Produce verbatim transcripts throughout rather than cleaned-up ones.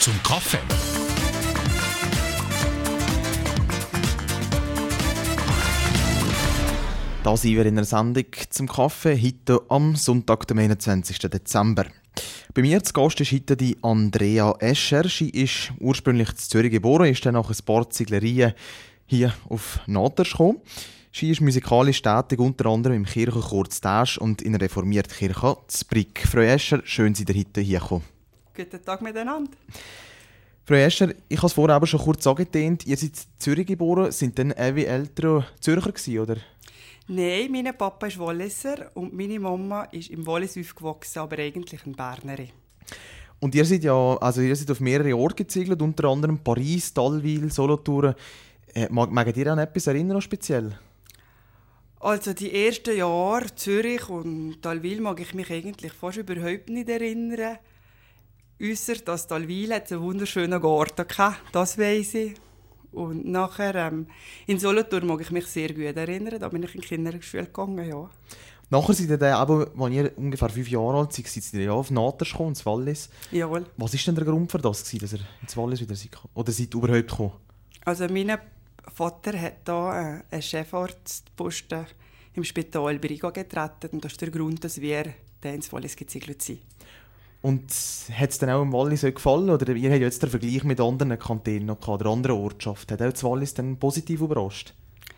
zum Kaffee. Da sind wir in einer Sendung zum Kaffee, heute am Sonntag, dem einundzwanzigsten Dezember. Bei mir zu Gast ist heute die Andrea Escher. Sie ist ursprünglich in Zürich geboren, ist dann nach ein paar Zieglerien hier auf Nadersch gekommen. Sie ist musikalisch tätig, unter anderem im Kirchenchor zu Täsch und in der reformierten Kirche zu Brig. Frau Escher, schön, dass Sie heute hier gekommen. Guten Tag miteinander. Frau Escher, ich habe es vorher aber schon kurz angetönt, ihr seid in Zürich geboren, sind dann ewig ältere Zürcher gewesen, oder? Nein, mein Papa ist Walliser und meine Mama ist im Wallis aufgewachsen, aber eigentlich eine Bernerin. Und ihr seid ja, also ihr seid auf mehrere Orte gezügelt, unter anderem Paris, Talwil, Solothurn. Äh, mag, mag ihr an etwas erinnern, speziell? Also die ersten Jahre Zürich und Talwil mag ich mich eigentlich fast überhaupt nicht erinnern. Ausser dass Talwil einen wunderschönen Garten hatte, das weiss ich. Und nachher ähm, in Solothurn mag ich mich sehr gut erinnern, da bin ich in die Kinderschule gegangen, ja. Nachher seid ihr dann, aber, als ihr ungefähr fünf Jahre alt seid, seid ihr ja auf Nadersch gekommen, ins Wallis. Jawohl. Was war denn der Grund für das, dass ihr ins Wallis wieder seid? Oder seid ihr überhaupt gekommen? Also mein Vater hat da äh, einen Chefarztposten im Spital Briga getreten und das ist der Grund, dass wir dann ins Wallis gezügelt sind. Und hat es dann auch im Wallis gefallen? Oder ihr habt ja jetzt den Vergleich mit anderen Kantonen noch gehabt, oder anderen Ortschaften. Hat auch das Wallis dann positiv überrascht?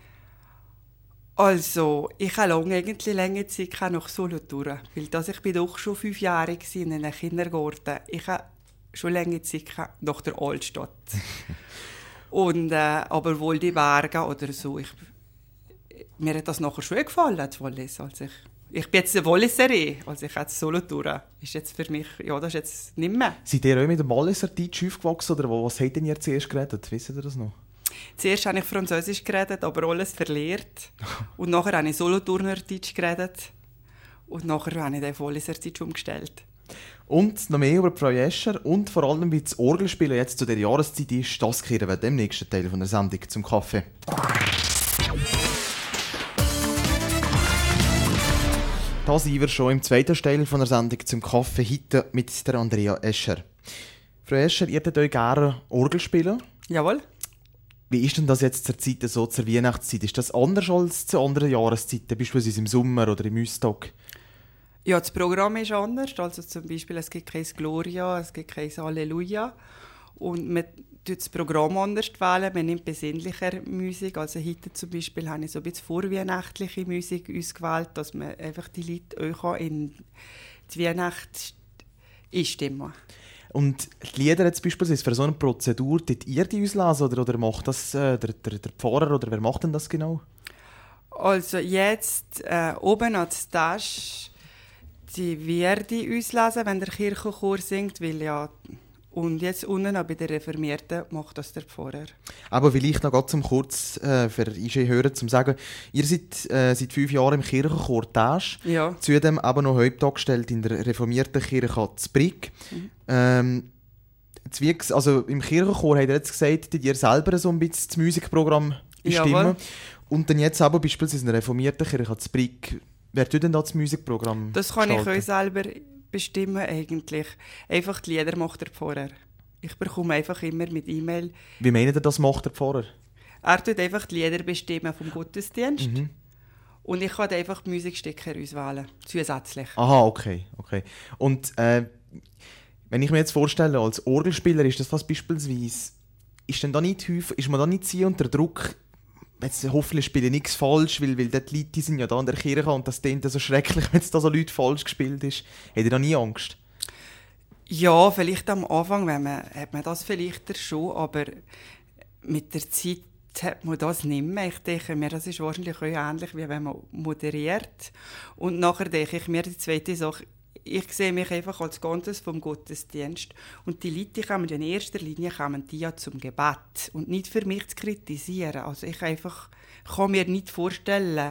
Also, ich habe lange, eigentlich lange Zeit nach Solothurn, weil das, ich bin doch schon fünf Jahre in einem Kindergarten. Ich habe schon lange Zeit nach der Altstadt. Und, äh, aber wohl die Berge oder so. Ich, mir hat das nachher schon gefallen, das Wallis. Also ich, ich bin jetzt eine Walliserin, also ich habe Solothurn. Ist jetzt für mich, ja, das ist jetzt nicht mehr. Seid ihr auch mit dem Walliser Deutsch aufgewachsen oder was habt ihr zuerst geredet? Wisst ihr das noch? Zuerst habe ich Französisch geredet, aber alles verlehrt. Und nachher habe ich Solothurner Deutsch geredet. Und nachher habe ich den Walliser Deutsch umgestellt. Und noch mehr über Frau Escher und vor allem, wie das Orgelspielen jetzt zu dieser Jahreszeit ist, das kehren wir im nächsten Teil von der Sendung zum Kaffee. Da sind wir schon im zweiten Teil von der Sendung zum Kaffee, heute mit der Andrea Escher. Frau Escher, ihr würdet euch gerne Orgel spielen? Jawohl. Wie ist denn das jetzt zur Zeit, so zur Weihnachtszeit? Ist das anders als zu anderen Jahreszeiten, beispielsweise im Sommer oder im Üstag? Ja, das Programm ist anders. Also zum Beispiel, es gibt kein Gloria, es gibt kein Halleluja. Und man wählt das Programm anders wählen. Man nimmt besinnlicher Musik. Also heute zum Beispiel habe ich so ein bisschen vorweihnachtliche Musik ausgewählt, dass man einfach die Leute auch in die Weihnacht einstimmen. Und die Lieder jetzt beispielsweise für so eine Prozedur, tut ihr die auslesen oder, oder macht das äh, der, der, der Pfarrer oder wer macht denn das genau? Also jetzt äh, oben an der Tasche, die werde ich auslesen, wenn der Kirchenchor singt, weil ja, und jetzt unten bei den Reformierten macht das der Pfarrer. Aber vielleicht noch ganz zum kurz äh, für Hörer zum sagen, ihr seid äh, seit fünf Jahren im Kirchenchor Täsch, ja. Zudem aber noch Hauptangestellt in der reformierten Kirche zu Brig. Mhm. Ähm, also im Kirchenchor habt ihr jetzt gesagt, dass ihr selber so ein bisschen das Musikprogramm bestimmen. Jawohl. Und dann jetzt aber beispielsweise in der reformierten Kirche zu Brig. Wer tut denn da das Musikprogramm? Das kann gestalten? ich euch selber bestimmen eigentlich. Einfach die Lieder macht der Pfarrer. Ich bekomme einfach immer mit E-Mail. Wie meint ihr, das macht der Pfarrer? Er tut einfach die Lieder bestimmen vom Gottesdienst. Mhm. Und ich kann einfach die Musikstücke auswählen, zusätzlich. Aha, okay. okay. Und äh, wenn ich mir jetzt vorstelle, als Orgelspieler ist das fast beispielsweise, ist, denn da nicht häufig, ist man da nicht sehr unter Druck, jetzt hoffentlich spiele ich nichts falsch, weil, weil die Leute die sind ja da in der Kirche und das klingt so schrecklich, wenn es da so Leute falsch gespielt ist. Habt ihr da nie Angst? Ja, vielleicht am Anfang wenn man, hat man das vielleicht schon, aber mit der Zeit hat man das nicht mehr. Ich denke mir, das ist wahrscheinlich auch ähnlich, wie wenn man moderiert. Und nachher denke ich mir, die zweite Sache, ich sehe mich einfach als Ganzes vom Gottesdienst. Und die Leute kommen in erster Linie kommen die ja zum Gebet und nicht für mich zu kritisieren. Also ich einfach kann mir nicht vorstellen,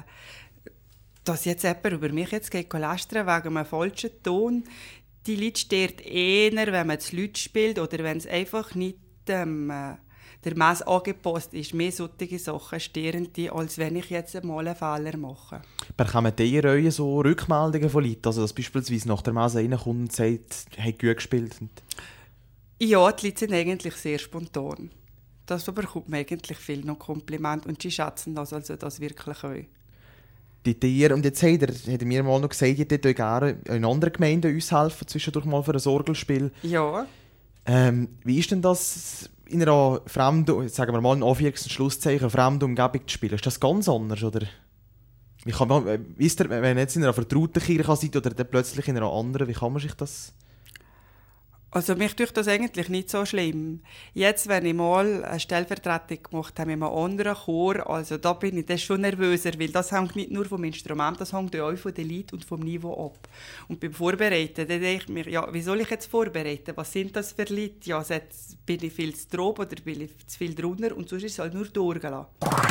dass jetzt jemand über mich jetzt geht lästern wegen einem falschen Ton. Die Leute stört eher, wenn man zu laut spielt oder wenn es einfach nicht ähm, der Messe angepasst ist. Mehr solche Sachen stören die, als wenn ich jetzt einmal einen Fehler mache. Bekommen die Reihe so Rückmeldungen von Leuten, also dass beispielsweise nach der Messe reinkommt und sagt, hey, gut gespielt? Ja, die Leute sind eigentlich sehr spontan. Das bekommt man eigentlich viel noch Kompliment und sie schätzen das, also das wirklich auch. Die Tiere, und jetzt hat er, hat er mir mal noch gesagt, ihr würdet gerne in anderen Gemeinden uns helfen, zwischendurch mal für ein Orgelspiel. Ja. Ähm, wie ist denn das in einer fremden, sagen wir mal in Anführungs- und Schlusszeichen, fremden Umgebung zu spielen? Ist das ganz anders, oder? Wie kann man, wie ist der, wenn ihr jetzt in einer vertrauten Kirche seid oder dann plötzlich in einer anderen, wie kann man sich das... Also mich tut das eigentlich nicht so schlimm. Jetzt, wenn ich mal eine Stellvertretung gemacht habe mit einem anderen Chor, also da bin ich dann schon nervöser, weil das hängt nicht nur vom Instrument, das hängt auch von den Leuten und vom Niveau ab. Und beim Vorbereiten, dann denke ich mir, ja, wie soll ich jetzt vorbereiten? Was sind das für Leute? Ja, jetzt bin ich viel zu grob oder bin ich zu viel drunter und sonst ist es halt nur durchgelassen.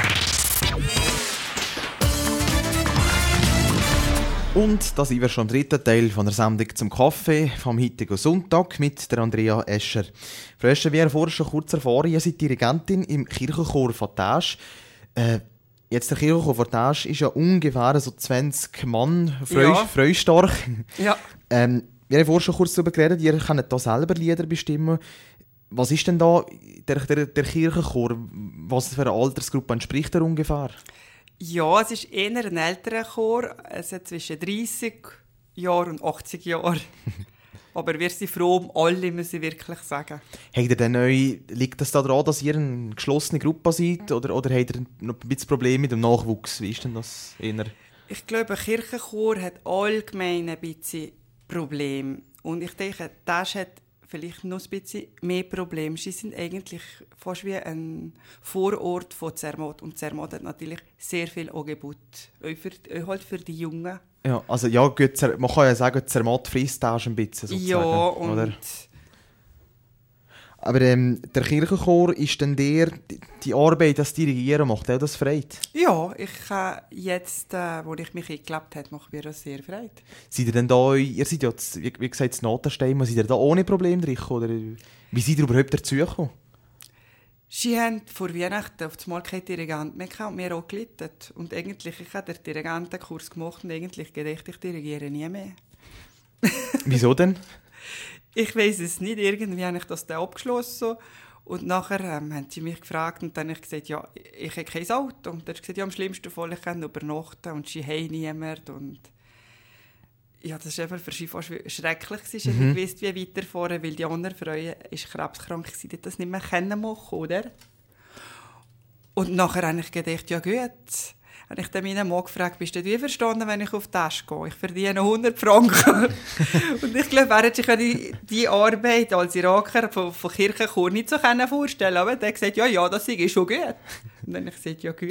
Und da sind wir schon im dritten Teil von der Sendung zum Kaffee vom heutigen Sonntag mit der Andrea Escher. Frau Escher, wie ihr vorher schon kurz erfahren, ihr seid Dirigentin im Kirchenchor von Täsch. Äh, jetzt der Kirchenchor von Täsch ist ja ungefähr so zwanzig Mann, freu, Ja. freustark. Ja. Ähm, wir haben vorher schon kurz darüber geredet, ihr könnt da selber Lieder bestimmen. Was ist denn da der, der, der Kirchenchor? Was für eine Altersgruppe entspricht er ungefähr? Ja, es ist eher ein älterer Chor. Es hat zwischen dreissig Jahren und achtzig Jahren. Aber wir sind froh um alle, muss ich wirklich sagen. Habt ihr denn neu, liegt das daran, dass ihr eine geschlossene Gruppe seid? Oder, oder habt ihr noch ein bisschen Probleme mit dem Nachwuchs? Wie ist denn das eher? Ich glaube, ein Kirchenchor hat allgemein ein bisschen Probleme. Und ich denke, das hat vielleicht noch ein bisschen mehr Probleme. Sie sind eigentlich fast wie ein Vorort von Zermatt. Und Zermatt hat natürlich sehr viel Angebot. Auch für, auch halt für die Jungen. Ja, also ja, gut, Zer- man kann ja sagen, Zermatt frisst Täsch ein bisschen, sozusagen. Ja, und oder? Aber ähm, der Kirchenchor ist dann der, die, die Arbeit, das Dirigieren macht, auch das freit. ja, ich äh, jetzt, äh, wo ich mich eingelebt habe, macht mir das sehr Freude. Seid ihr denn da, ihr seid ja, z- wie, wie gesagt, das Notenstein, seid ihr da ohne Probleme drin? Oder wie seid ihr überhaupt dazugekommen? Sie haben vor Weihnachten auf einmal keinen Dirigent mehr gehabt und mir auch gelitten. Und eigentlich, ich habe den Dirigentenkurs gemacht und eigentlich gedacht, ich dirigiere nie mehr. Wieso denn? Ich weiss es nicht, irgendwie habe ich das dann abgeschlossen. Und nachher ähm, haben sie mich gefragt und dann habe ich gesagt, ja, ich habe kein Auto. Und dann habe ich gesagt, ja, am schlimmsten Fall, ich kann übernachten und sie haben niemand. Und ja, das war einfach für sie fast schrecklich. Ich mhm. nicht gewusst, wie weiterfahren, weil die anderen Freunde ist krebskrank, sie hätten das nicht mehr können machen, oder? Und nachher habe ich gedacht, ja gut. Habe ich dann meinen Mann gefragt, bist du wie verstanden, wenn ich auf die Tasche gehe? Ich verdiene hundert Franken. Und ich glaube, er hat sich die, die Arbeit als Iraker von, von Kirchenchor nicht so vorstellen. Aber er hat gesagt, ja, ja, das ist schon gut. Und dann habe ich gesagt, ja gut.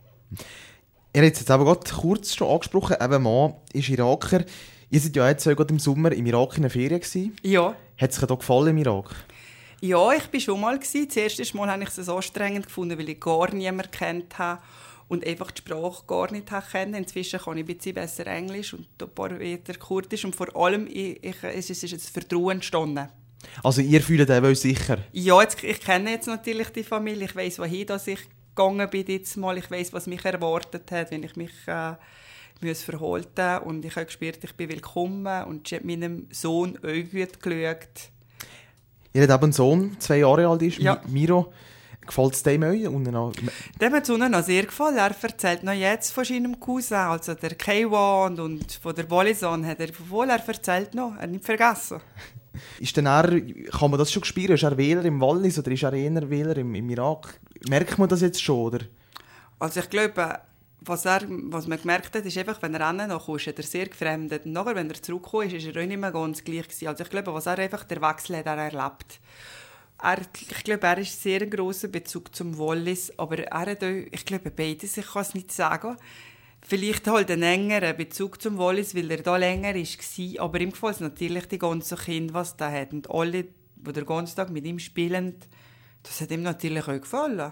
Ihr habt es jetzt aber gerade kurz schon angesprochen, eben Mann ist Iraker. Ihr seid ja jetzt gerade im Sommer im Irak in der Ferien gewesen. Ja. Hat es euch da gefallen im Irak? Ja, ich war schon mal. Gewesen. Das erste Mal habe ich es so anstrengend gefunden, weil ich gar niemanden kennt habe und einfach die Sprache gar nicht kennen. Inzwischen kann ich ein bisschen besser Englisch und ein paar Wörter Kurdisch. Und vor allem ich, ich, es ist ein Vertrauen entstanden. Also ihr fühlt euch sicher? Ja, jetzt, ich kenne jetzt natürlich die Familie. Ich weiss, wohin dass ich gegangen bin jetzt mal. Ich weiss, was mich erwartet hat, wenn ich mich äh, muss verhalten. Und ich habe gespürt, ich bin willkommen. Und sie hat meinem Sohn auch gut geschaut. Ihr habt eben einen Sohn, zwei Jahre alt ist, ja. Miro. Gefällt es dem auch? Dem hat es ihnen noch sehr gefallen. Er erzählt noch jetzt von seinem Cousin, also der Keiwan und von der Wallisan, hat er wohl, er erzählt noch, er hat nicht vergessen. Ist denn er, kann man das schon spüren? Ist er Wähler im Wallis oder ist er eher Wähler im, im Irak? Merkt man das jetzt schon, oder? Also ich glaube, was, er, was man gemerkt hat, ist einfach, wenn er hingekommen ist, hat er sehr gefremdet. Und nachher, wenn er zurückgekommen ist, ist er auch nicht mehr ganz gleich gewesen. Also ich glaube, was er einfach, der Wechsel hat er erlebt. Er, ich glaube, er ist sehr ein grosser Bezug zum Wallis, aber er hat auch, ich glaube, beides, ich kann es nicht sagen. Vielleicht halt einen engeren Bezug zum Wallis, weil er da länger war, aber ihm gefällt es natürlich die ganzen Kinder, was da hat. Und alle, die den ganzen Tag mit ihm spielen, das hat ihm natürlich auch gefallen.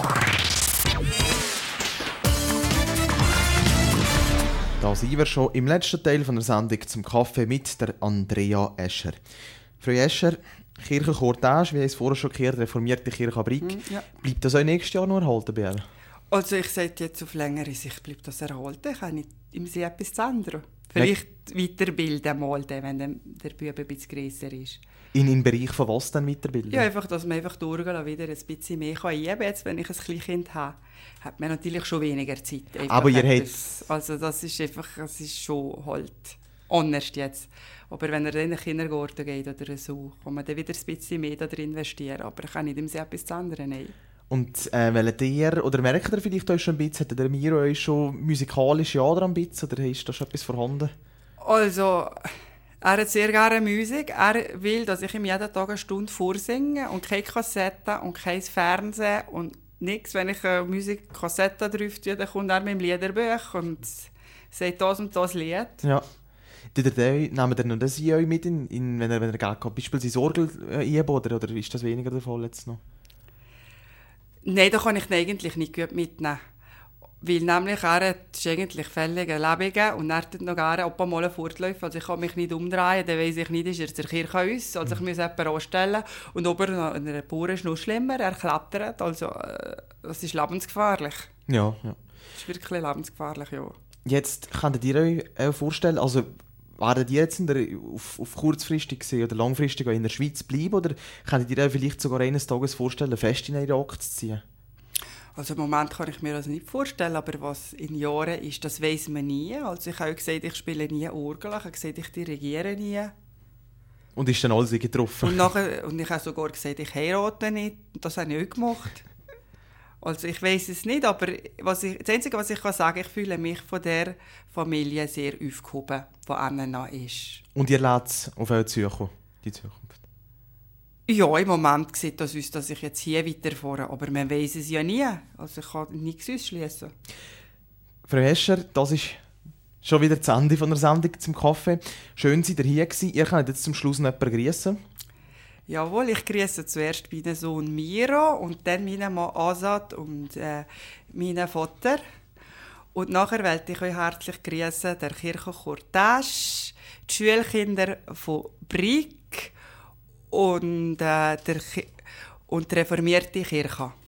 Da sind wir schon im letzten Teil von der Sendung zum Kaffee mit der Andrea Escher. Frau Escher, Kirchenchor Täsch, wie es vorher schon gehört, reformierte Kirche Brig. Mm, ja. Bleibt das auch nächstes Jahr noch erhalten bei ihr? Also ich sage jetzt auf längere Sicht bleibt das erhalten. Ich kann nicht im See etwas zu ändern. Vielleicht weiterbilden mal, wenn der, der Bub ein bisschen grösser ist. In den Bereich von was dann weiterbilden? Ja, einfach, dass man einfach durchgehen wieder ein bisschen mehr kann. Jetzt, wenn ich ein Kleinkind habe, hat man natürlich schon weniger Zeit. Einfach Aber ihr habt... Also das ist einfach, das ist schon halt anders jetzt. Aber wenn er dann in den Kindergarten geht oder so, kann man dann wieder ein bisschen mehr darin investieren. Aber ich kann nicht im See etwas zu ändern, nein. Und äh, wollt ihr, oder merkt ihr vielleicht euch schon ein bisschen, hat der Miro euch schon musikalisch ja dran ein bisschen, oder ist da schon etwas vorhanden? Also, er hat sehr gerne Musik. Er will, dass ich ihm jeden Tag eine Stunde vorsinge und keine Kassette und kein Fernsehen und nichts. Wenn ich eine Musikkassette drauf tue, dann kommt er mit dem Liederbuch und sagt das und das Lied. Ja. Nehmt ihr noch das in euch mit, in, in, wenn er, wenn er Geld hat, beispielsweise Orgel äh, einbauen, oder, oder ist das weniger der Fall jetzt noch? Nein, da kann ich ihn eigentlich nicht gut mitnehmen. Weil nämlich er ist eigentlich völlig lebendig und er tut noch gerne ob er mal fortläuft. Also ich kann mich nicht umdrehen, dann weiss ich nicht, ist er zur Kirche aus. Also ich muss jemanden anstellen. Und ob er noch an einer Bauer ist noch schlimmer, er klettert. Also äh, das ist lebensgefährlich. Ja, ja. Das ist wirklich lebensgefährlich, ja. Jetzt könnt ihr euch äh, vorstellen, also werden die jetzt in der, auf, auf kurzfristig gesehen oder langfristig in der Schweiz bleiben, oder könnt ihr euch vielleicht sogar eines Tages vorstellen, fest in den Irak zu ziehen? Also im Moment kann ich mir das nicht vorstellen, aber was in Jahren ist, das weiss man nie. Also ich habe auch gesagt, ich spiele nie Orgel, ich habe gesagt, ich dirigiere nie. Und ist dann alles getroffen? Und, nachher, und ich habe sogar gesagt, ich heirate nicht. Das habe ich auch gemacht. Also ich weiss es nicht, aber was ich, das Einzige, was ich kann sagen, ich fühle mich von der Familie sehr aufgehoben, die Anna ist. Und ihr lasst auf eure Zukunft, die Zukunft? Ja, im Moment sieht das aus, dass ich jetzt hier weiterfahre, aber man weiss es ja nie. Also ich kann nichts ausschließen. Frau Escher, das ist schon wieder das Ende von der Sendung zum Kaffee. Schön, dass ihr hier gewesen. Ihr könnt jetzt zum Schluss noch jemanden grüßen. Jawohl, ich grüße zuerst meinen Sohn Miro und dann meinen Mann Asad und äh, meinen Vater. Und nachher möchte ich euch herzlich grüßen, der Kirchenchor Tesch, die Schulkinder von Brig und, äh, der Ki- und die reformierte Kirche.